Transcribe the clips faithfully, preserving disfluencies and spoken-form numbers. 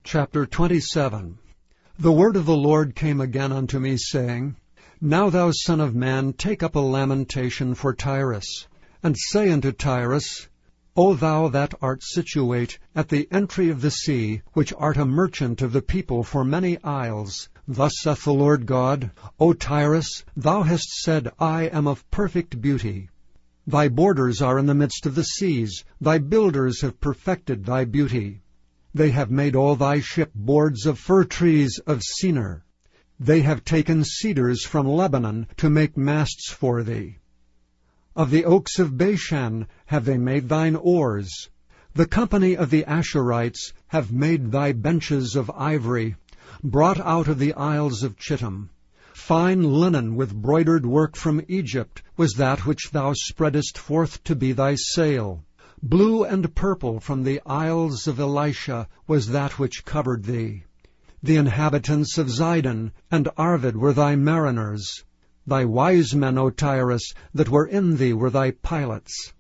Chapter twenty-seven. The word of the Lord came again unto me, saying, Now thou son of man, take up a lamentation for Tyrus, and say unto Tyrus, O thou that art situate at the entry of the sea, which art a merchant of the people for many isles, Thus saith the Lord God, O Tyrus, thou hast said, I am of perfect beauty. Thy borders are in the midst of the seas, thy builders have perfected thy beauty. They have made all thy ship boards of fir trees of Senir. They have taken cedars from Lebanon to make masts for thee. Of the oaks of Bashan have they made thine oars. The company of the Ashurites have made thy benches of ivory, brought out of the isles of Chittim. Fine linen with broidered work from Egypt was that which thou spreadest forth to be thy sail. Blue and purple from the isles of Elisha was that which covered thee. The inhabitants of Zidon and Arvad were thy mariners. Thy wise men, O Tyrus, that were in thee were thy pilots.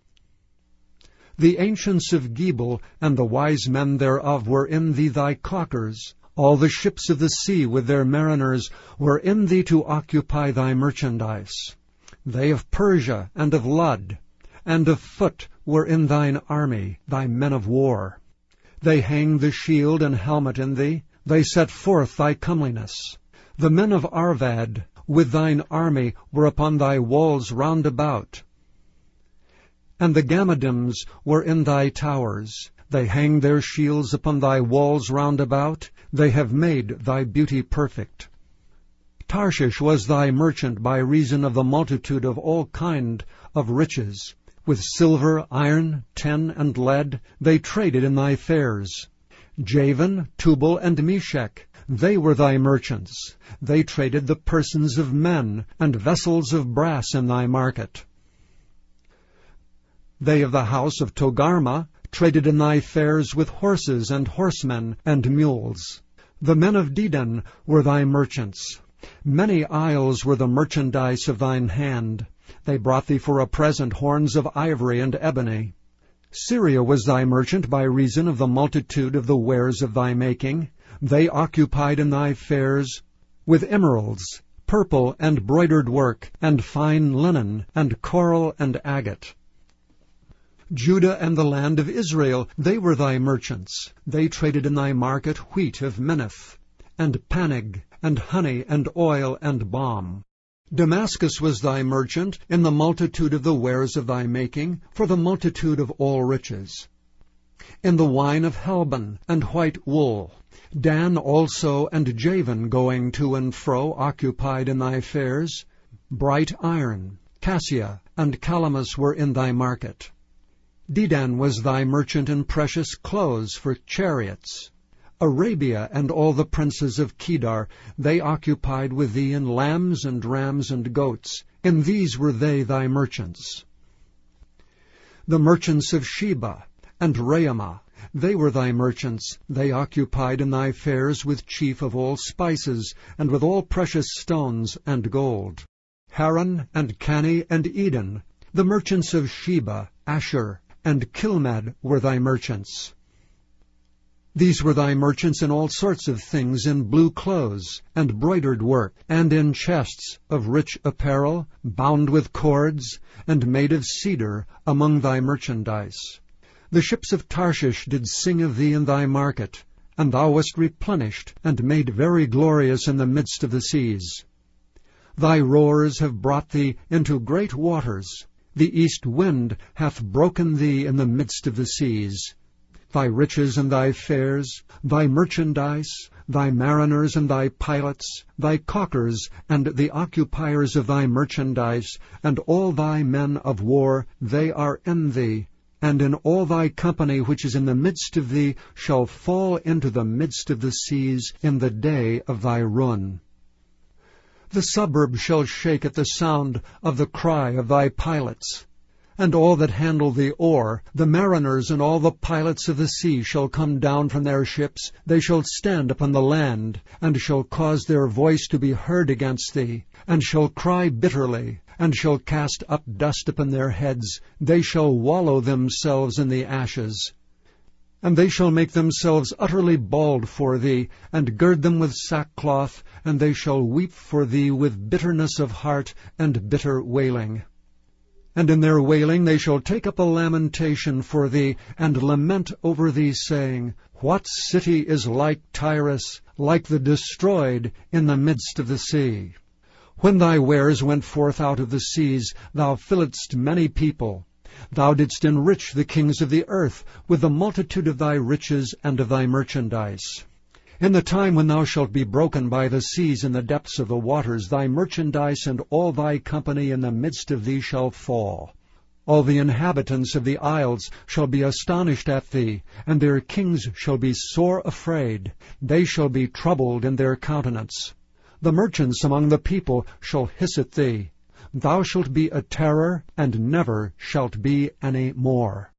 The ancients of Gebal and the wise men thereof were in thee thy caulkers. All the ships of the sea with their mariners were in thee to occupy thy merchandise. They of Persia and of Lud and of Phut were in thine army, thy men of war. They hanged the shield and helmet in thee, they set forth thy comeliness. The men of Arvad with thine army were upon thy walls round about. And the Gammadims were in thy towers. They hanged their shields upon thy walls round about. They have made thy beauty perfect. Tarshish was thy merchant by reason of the multitude of all kind of riches. With silver, iron, tin, and lead, they traded in thy fairs. Javan, Tubal, and Meshech, they were thy merchants. They traded the persons of men, and vessels of brass in thy market. They of the house of Togarma traded in thy fairs with horses and horsemen and mules. The men of Dedan were thy merchants. Many isles were the merchandise of thine hand. They brought thee for a present horns of ivory and ebony. Syria was thy merchant by reason of the multitude of the wares of thy making. They occupied in thy fairs with emeralds, purple and broidered work, and fine linen, and coral and agate. Judah and the land of Israel, they were thy merchants. They traded in thy market wheat of Minnith, and panig, and honey, and oil, and balm. Damascus was thy merchant in the multitude of the wares of thy making, for the multitude of all riches. In the wine of Helbon and white wool. Dan also and Javan going to and fro occupied in thy fairs. Bright iron, cassia, and calamus were in thy market. Dedan was thy merchant in precious clothes for chariots. Arabia and all the princes of Kedar, they occupied with thee in lambs and rams and goats. In these were they thy merchants. The merchants of Sheba and Raamah, they were thy merchants. They occupied in thy fairs with chief of all spices, and with all precious stones and gold. Haran and Cani and Eden, the merchants of Sheba, Asher, and Kilmad were thy merchants. These were thy merchants in all sorts of things, in blue clothes, and broidered work, and in chests of rich apparel, bound with cords, and made of cedar, among thy merchandise. The ships of Tarshish did sing of thee in thy market, and thou wast replenished, and made very glorious in the midst of the seas. Thy roars have brought thee into great waters. The east wind hath broken thee in the midst of the seas. Thy riches and thy fairs, thy merchandise, thy mariners and thy pilots, thy caulkers and the occupiers of thy merchandise, and all thy men of war, they are in thee, and in all thy company which is in the midst of thee shall fall into the midst of the seas in the day of thy ruin. The suburb shall shake at the sound of the cry of thy pilots. And all that handle the oar, the mariners and all the pilots of the sea shall come down from their ships. They shall stand upon the land, and shall cause their voice to be heard against thee, and shall cry bitterly, and shall cast up dust upon their heads. They shall wallow themselves in the ashes. And they shall make themselves utterly bald for thee, and gird them with sackcloth, and they shall weep for thee with bitterness of heart and bitter wailing. And in their wailing they shall take up a lamentation for thee, and lament over thee, saying, What city is like Tyrus, like the destroyed in the midst of the sea? When thy wares went forth out of the seas, thou filledst many people. Thou didst enrich the kings of the earth with the multitude of thy riches and of thy merchandise. In the time when thou shalt be broken by the seas in the depths of the waters, thy merchandise and all thy company in the midst of thee shall fall. All the inhabitants of the isles shall be astonished at thee, and their kings shall be sore afraid. They shall be troubled in their countenance. The merchants among the people shall hiss at thee. Thou shalt be a terror, and never shalt be any more.